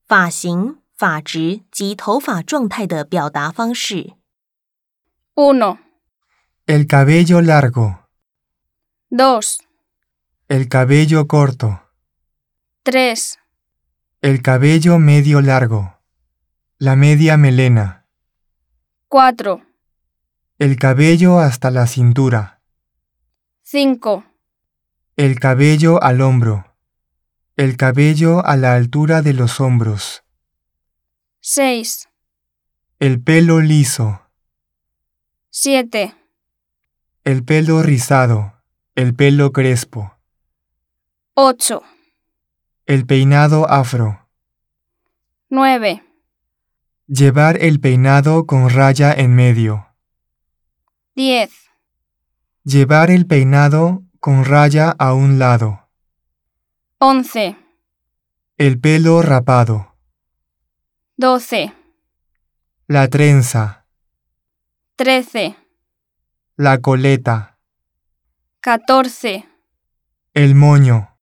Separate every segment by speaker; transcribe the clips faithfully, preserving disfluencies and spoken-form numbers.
Speaker 1: 发型、发质及头发状态的表达方式。
Speaker 2: uno,
Speaker 3: El cabello largo.
Speaker 2: dos,
Speaker 3: El cabello corto.
Speaker 2: tres,
Speaker 3: El cabello medio largo. La media melena.
Speaker 2: cuatro,
Speaker 3: El cabello hasta la cintura.
Speaker 2: cinco,
Speaker 3: El cabello al hombro. El cabello a la altura de los hombros.
Speaker 2: seis,
Speaker 3: El pelo liso.
Speaker 2: siete,
Speaker 3: El pelo rizado. El pelo crespo.
Speaker 2: ocho,
Speaker 3: El peinado afro.
Speaker 2: nueve,
Speaker 3: Llevar el peinado con raya en medio.
Speaker 2: diez,
Speaker 3: Llevar el peinado con raya a un lado.
Speaker 2: once,
Speaker 3: El pelo rapado.
Speaker 2: doce,
Speaker 3: La trenza.
Speaker 2: trece,
Speaker 3: La coleta.
Speaker 2: catorce,
Speaker 3: El moño.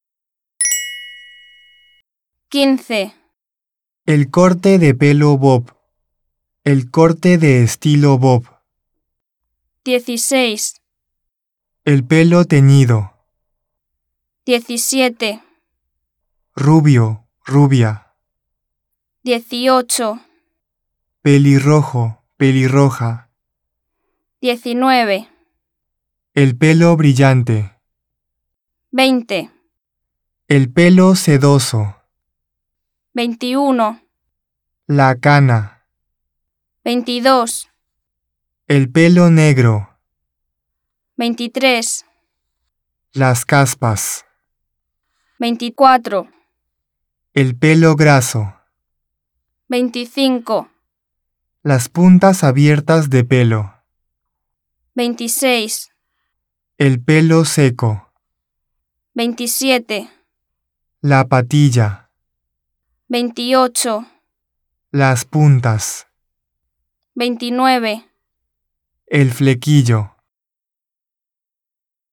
Speaker 2: quince,
Speaker 3: El corte de pelo bob. El corte de estilo bob.
Speaker 2: dieciséis,
Speaker 3: El pelo teñido.
Speaker 2: diecisiete,
Speaker 3: Rubio, rubia.
Speaker 2: dieciocho,
Speaker 3: Pelirrojo, pelirroja.
Speaker 2: diecinueve,
Speaker 3: El pelo brillante.
Speaker 2: veinte,
Speaker 3: El pelo sedoso.
Speaker 2: veintiuno,
Speaker 3: La cana.
Speaker 2: veintidós,
Speaker 3: El pelo negro.
Speaker 2: veintitrés,
Speaker 3: Las caspas.
Speaker 2: veinticuatro,
Speaker 3: El pelo graso.
Speaker 2: veinticinco,
Speaker 3: Las puntas abiertas de pelo.
Speaker 2: veintiséis,
Speaker 3: El pelo seco.
Speaker 2: veintisiete,
Speaker 3: La patilla.
Speaker 2: veintiocho,
Speaker 3: Las puntas.
Speaker 2: veintinueve,
Speaker 3: El flequillo.